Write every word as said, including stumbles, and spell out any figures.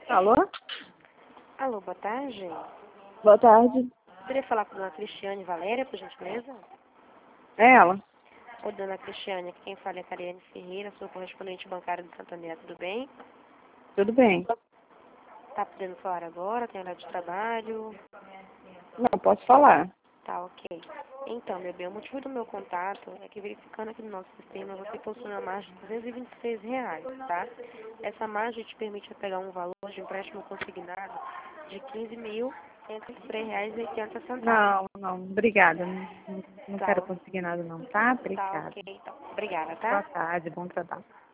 Alô? Alô, boa tarde. Boa tarde. Poderia falar com a dona Cristiane Valéria, por gentileza? É ela? Ô, dona Cristiane, aqui quem fala é a Cariane Ferreira, sou correspondente bancária do Santander, tudo bem? Tudo bem. Tá podendo falar agora? Tem horário de trabalho? Não, posso falar. Tá, ok. Então, meu bem, o motivo do meu contato é que verificando aqui no nosso sistema, você possui uma margem de duzentos e vinte e seis reais, tá? Essa margem te permite pegar um valor de empréstimo consignado de quinze mil cento e três reais e oitenta centavos. Não, não, obrigada. Não, não não Tá, quero conseguir nada não, tá? tá, Obrigada. ok, então. Obrigada, tá? Boa tarde, bom trabalho.